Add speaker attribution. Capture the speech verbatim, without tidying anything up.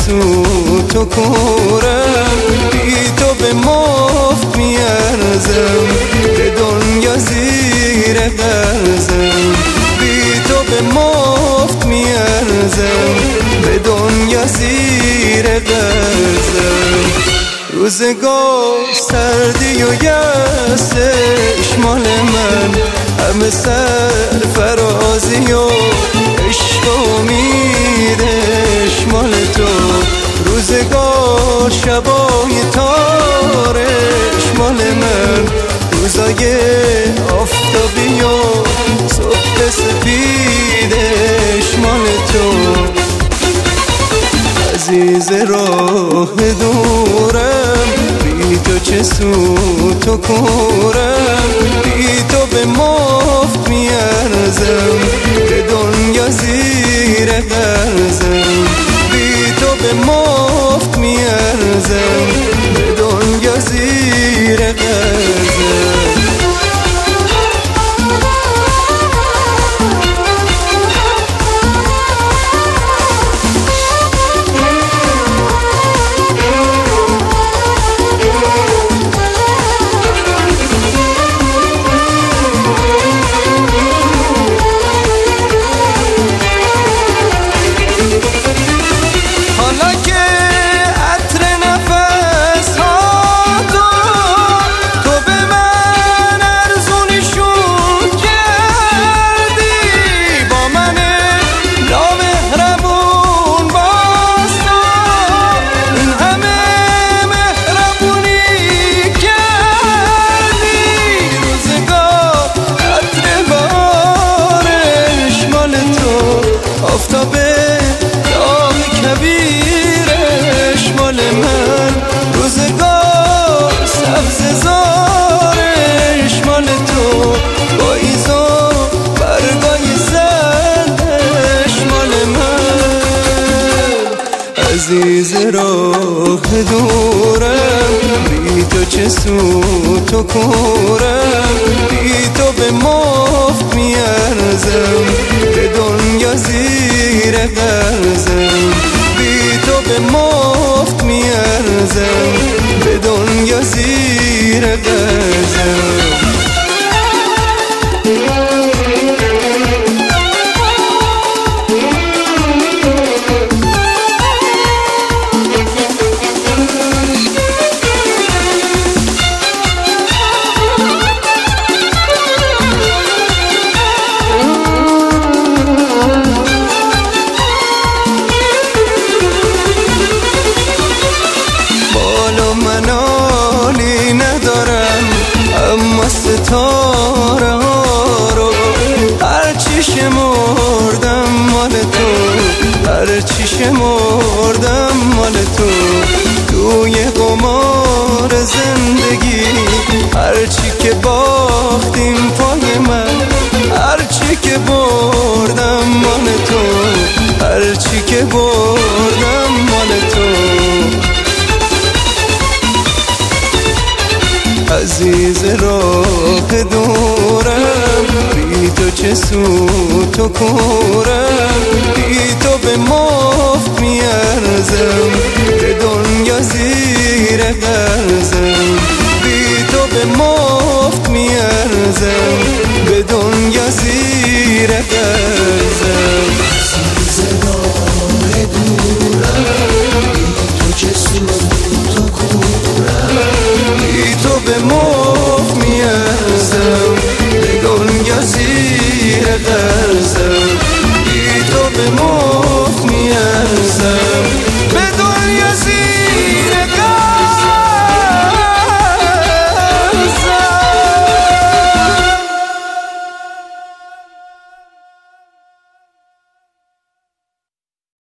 Speaker 1: سوت و کورم، بی تو به مفت میارزم، به دنیا زیر قرضم. بی تو به مفت میارزم، به دنیا زیر قرضم. روزگار سردی و یأسش مال من، همه سر فرازی و عشق و امیدش مال تو. روزگار شبای تارش مال من، روزای آفتابی و صبح سپیدش مال تو. عزیز راه دورم، بی تو چه سوت و کورم، بی تو به مفت میارزم، به دنیا زیر قرضم. بی تو به مفت میارزم، به دنیا زیر قرضم. آفتابه داغ کبیرش مال من، روزگار سبز زارش مال تو. پاییز و برگای زردش مال من. عزیز راه دورم، بی تو چه سوت و کورم، بی تو به مفت میارزم، به دنیا زیر قرضم. بی تو به مفت میارزم، به دنیا زیر قرضم. ستاره ها رو هرچی شمردم مال تو، هرچی شمردم مال تو. توی قمار زندگی هرچی که باختیم پای من، هرچی که بردم مال تو، هرچی که بردم مال تو. عزیز راه دورم، بی تو چه سوت و کورم، بی تو به مفت میارزم، به دنیا زیر قرضم. بی تو به مفت میارزم، به دنیا زیر قرضم.
Speaker 2: عزیز راه دورم، بی تو چه سوت و کورم،
Speaker 1: تو به مفت میارزم، به دنیا زیر قرضم. بی تو به مفت